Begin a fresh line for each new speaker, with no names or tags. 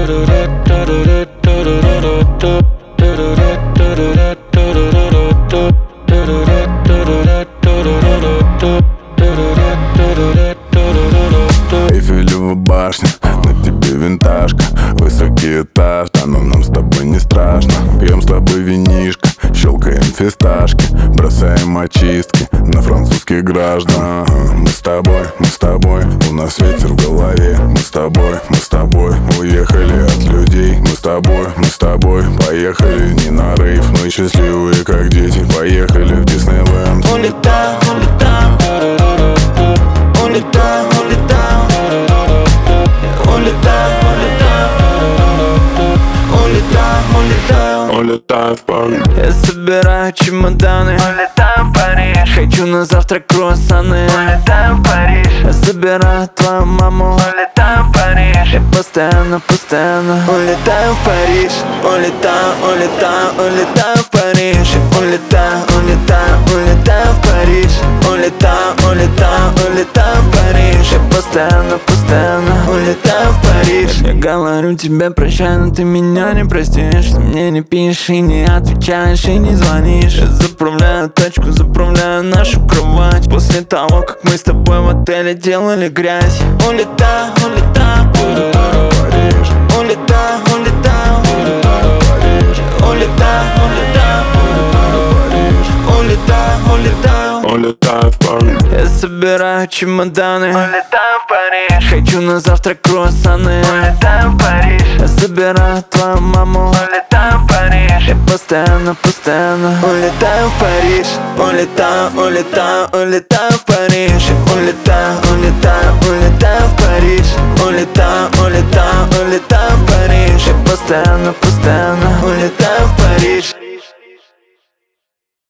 Эйфелева башня, на тебе винтажка, высокий этаж, но нам с тобой не страшно. Пьем с тобой винишко, щелкаем фисташки, бросаем очистки на французских граждан. Мы с тобой, у нас ветер в голове. Мы с тобой, уехали от людей. Мы с тобой, поехали не на рейв, мы счастливые как дети, поехали в Диснейленд.
Улетаем, улетаем, улетаем, улетаем, улетаем, улетаем, улетаем,
Улетаю в Париж.
Я собираю чемоданы, улетаем в Париж. Хочу на завтрак круассаны, улетаем в Париж. Я собираю твою маму, улетаем в Париж. Я постоянно улетаю в Париж. Улетаю, улетаю, улетаю в Париж. Улетаю, улетаю, улетаю в Париж. Улетаю, улетаю, улетаю в Париж. Я постоянно улетаю в Париж. Я говорю тебе прощай, но ты меня не простишь. Ты мне не пишешь и не отвечаешь, и не звонишь. Я заправляю тачку, заправляю нашу кровать после того, как мы с тобой в отеле делали грязь. Улетаю, улетаю, улетаю в Париж. Улетаю, улетаю, улетаю в Париж. Улетаю, улетаю, улетаю в Париж. Улетаю, улетаю,
Улетаю в Париж.
я собираю чемоданы, улетаю в Париж. Хочу на завтрак круассаны, улетаю в Париж. Я собираю твою маму, улетаю в Париж. Я постоянно улетаю в Париж. Улетаю, улетаю, улетаю в Париж. Улетаю, улетаю, улетаю в Париж. Улетаю, улетаю, улетаю в Париж. Я постоянно улетаю